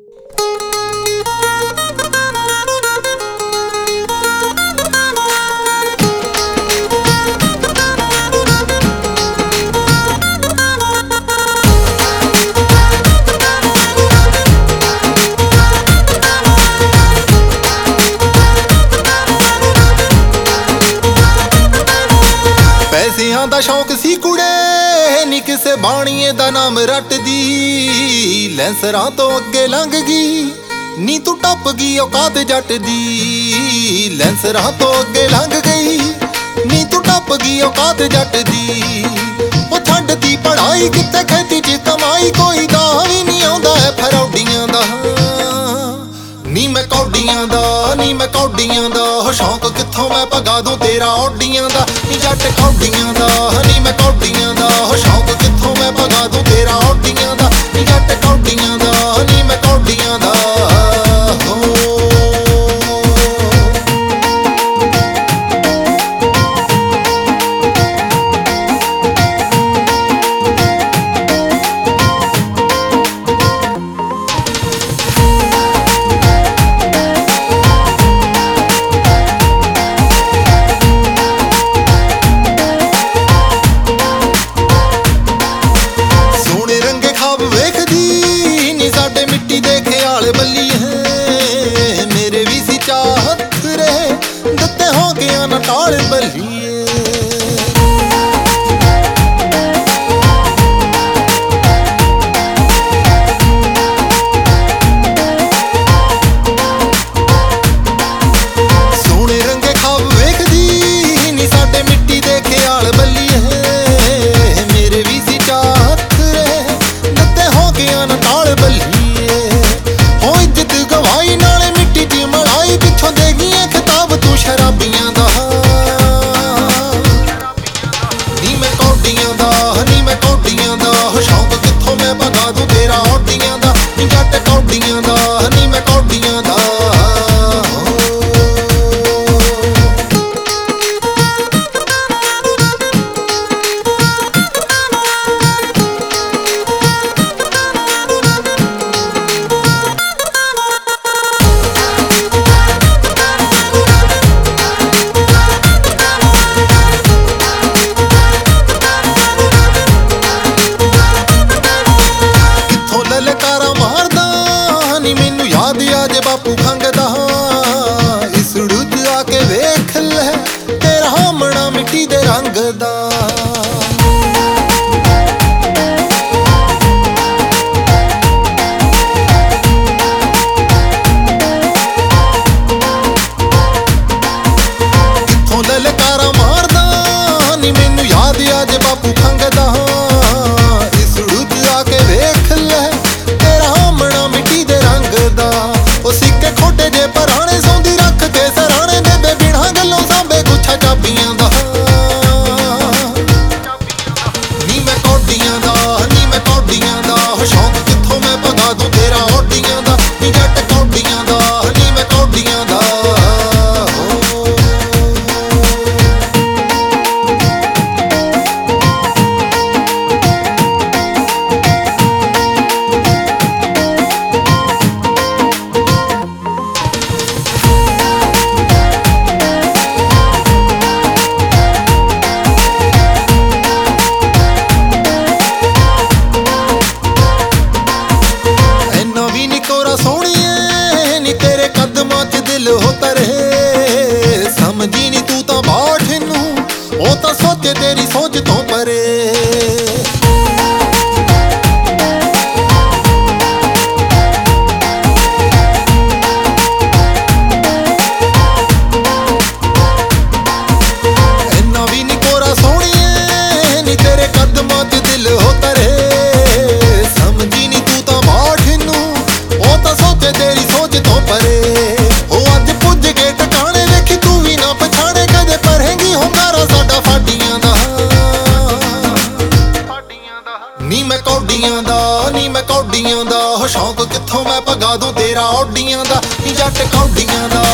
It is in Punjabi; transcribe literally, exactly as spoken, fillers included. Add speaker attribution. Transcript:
Speaker 1: ਪੈਸਿਆਂ ਦਾ ਸ਼ੌਕ ਸੀ ਕੁੜੇ ਨੀ ਕਿਸੇ ਬਾਣੀਏ ਦਾ ਨਾਮ ਰੱਟਦੀ। ਲੈਂਸਰਾਂ ਤੋਂ ਅੱਗੇ ਲੰਘ ਗਈ ਨੀ ਤੂੰ ਟੱਪ ਗਈ ਔਕਾਤ ਜੱਟ ਦੀ। ਲੈਂਸਰਾਂ ਤੋਂ ਅੱਗੇ ਲੰਘ ਗਈ ਨੀ ਤੂੰ ਟੱਪ ਗਈ ਔਕਾਤ ਜੱਟ ਦੀ। ਉਹ ਛੱਡਦੀ ਪੜ੍ਹਾਈ ਕਿਤੇ ਖੇਤੀ ਚ ਕਮਾਈ, ਕੋਈ ਦਾ ਵੀ ਨਹੀਂ ਆਉਂਦਾ ਹੈ ਫਰੌਡੀਆਂ ਦਾ। ਨੀ ਮੈਂ ਕੌਡੀਆਂ ਦਾ ਨੀ ਮੈਂ ਕੌਡੀਆਂ ਦਾ ਹੋ ਸ਼ੌਕ ਕਿੱਥੋਂ ਮੈਂ ਭਗਾ ਦੂੰ ਤੇਰਾ ਔਡੀਆਂ ਦਾ। ਨੀ ਜੱਟ ਕੌਡੀਆਂ ਦਾ ਨੀ ਮੈਂ ਕੌਡੀਆਂ ਦਾ ਹੋ ਸ਼ੌਕ ਕਿੱਥੋਂ ਮੈਂ ਭਗਾ ਦੂੰ ਤੇਰਾ ਔਡੀਆਂ ਦਾ। ਨੀ ਜੱਟ ਕੌਡੀਆਂ ਦਾ ਨੀ ਮੈਂ ਕੌਡੀਆਂ ਦਾ ਟਾਲ ਬੱਲੀਏ। ਸੋਹਣੇ ਰੰਗੇ ਖਾਬ ਵੇਖਦੀ ਨੀ ਸਾਡੇ ਮਿੱਟੀ ਦੇ ਖਿਆਲ ਬੱਲੀਏ। ਮੇਰੇ ਵੀ ਸੀ ਚਾਹਤ ਰੇ ਦਿੱਤੇ ਹੋ ਗਿਆ ਨਾ ਟਾਲ ਬੱਲੀਏ। ਹੋ ਇੱਜ਼ਤ ਗਵਾਈ ਨਾਲੇ ਮਿੱਟੀ ਚ ਮਲਾਈ, ਪਿੱਛੋਂ ਦੇ ਗਈਆਂ ਖਿਤਾਬ ਤੂੰ ਸ਼ਰਾਬੀਆਂ ਦਾ। ਸ਼ੌਕ ਕਿੱਥੋਂ ਮੈਂ ਭਗਾ ਦੂੰ ਤੇਰਾ ਔਡੀਆਂ ਦਾ। ਨੀ ਜੱਟ ਕੌਡੀਆਂ ਦਾ ਨੀ ਮੈਂ ਕੌਡੀਆਂ ਦਾ। ਬਾਪੂ ਖੰਗਦਾ ਇਸ ਰੁੱਝ ਆ ਕੇ ਵੇਖ ਲੈ ਤੇਰਾ ਹਾਮਣਾ ਮਿੱਟੀ ਦੇ ਰੰਗ ਦਾ। ਕਿੱਥੋਂ ਲਲਕਾਰਾ ਮਾਰਦਾ ਨੀ ਮੈਨੂੰ ਯਾਦ ਆ ਜੇ ਬਾਪੂ ਖੰਗਦਾ ਇਸ ਰੁੱਝ ਆ ਕੇ ਵੇਖ ਲੈ ਤੇਰਾ ਹਾਮਣਾ ਮਿੱਟੀ ਦੇ ਰੰਗ ਦਾ। ਉਹ ਸਿੱਕੇ ਖੋਟੇ ਜੇ ਪਰਾਣੇ ਸੌਂਦੀ ਰੱਖ ਕੇ ਸਰਾਣੇ ਦੇ ਬੇ ਬਿਨਾਂ ਗੱਲੋਂ ਸਾਂਭੇ ਗੁੱਛਾ ਚਾਬੀਆਂ ਦਾ। ਨੀ ਮੈਂ ਕੌਡੀਆਂ ਦਾ ਨੀ ਮੈਂ ਕੌਡੀਆਂ ਦਾ ਹੋ ਸ਼ੌਕ ਕਿੱਥੋਂ ਮੈਂ ਭਗਾ ਦੂੰ ਤੇਰਾ ਔਡੀਆਂ ਦਾ। ਨੀ ਜੱਟ ਕੌਡੀਆਂ ਦਾ ਨੀ ਮੈਂ ਕੌਡੀਆਂ ਦਾ। ਸੋਹਣੀਏ ਨੀ ਤੇਰੇ ਕਦਮਾਂ ਚ ਦਿਲ ਹੋ ਤਰੇ, ਸਮਝੀ ਨੀ ਤੂੰ ਤਾਂ ਬਾਠ ਨੂੰ ਉਹ ਤਾਂ ਸੋਚੇ ਤੇਰੀ ਸੋਚ ਤੋਂ ਪਰੇ। ਇੰਨਾ ਵੀ ਨੀ ਕੋਰਾ ਸੋਹਣੀਏ ਨੀ ਤੇਰੇ ਕਦਮਾਂ ਚ ਦਿਲ ਹੋ ਤਰੇ, ਸਮਝੀ ਨੀ ਤੂੰ ਤਾਂ ਬਾਠ ਨੂੰ ਉਹ ਤਾਂ ਸੋਚੇ ਤੇਰੀ ਸੋਚ ਤੋਂ ਪਰੇ। ਉਹ ਅੱਜ ਪੁੱਜ ਕੇ ਟਿਕਾਣੇ ਵੇਖੀ ਤੂੰ ਵੀ ਨਾ ਪਛਾਣੇ ਕਦੇ ਪਰਹੇਂਗੀ ਹੁੰਗਾਰਾ ਸਾਡਾ ਫਾਡੀਆਂ ਦਾ। ਨੀ ਮੈਂ ਕੌਡੀਆਂ ਦਾ ਨੀ ਮੈਂ ਕੌਡੀਆਂ ਦਾ ਹੋ ਸ਼ੌਕ ਕਿੱਥੋਂ ਮੈਂ ਭਗਾ ਦੂੰ ਤੇਰਾ ਔਡੀਆਂ ਦਾ। ਨੀ ਜੱਟ ਕੌਡੀਆਂ ਦਾ